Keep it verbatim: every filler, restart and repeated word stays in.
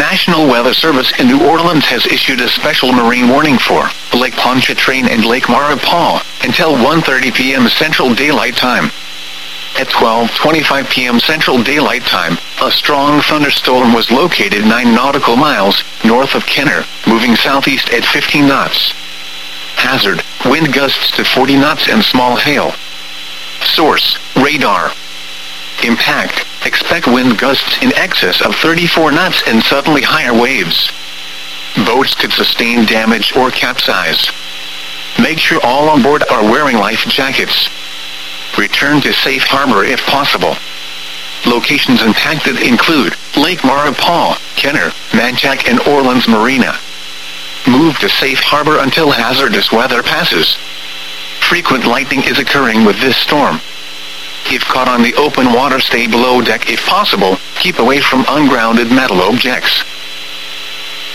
National Weather Service in New Orleans has issued a special marine warning for Lake Pontchartrain and Lake Maurepas until one thirty p m Central Daylight Time. At twelve twenty-five p m Central Daylight Time, a strong thunderstorm was located nine nautical miles north of Kenner, moving southeast at fifteen knots. Hazard: wind gusts to forty knots and small hail. Source: radar. Impact: expect wind gusts in excess of thirty-four knots and suddenly higher waves. Boats could sustain damage or capsize. Make sure all on board are wearing life jackets. Return to safe harbor if possible. Locations impacted include Lake Maurepas, Kenner, Manchac and Orleans Marina. Move to safe harbor until hazardous weather passes. Frequent lightning is occurring with this storm. If caught on the open water, stay below deck if possible. Keep away from ungrounded metal objects.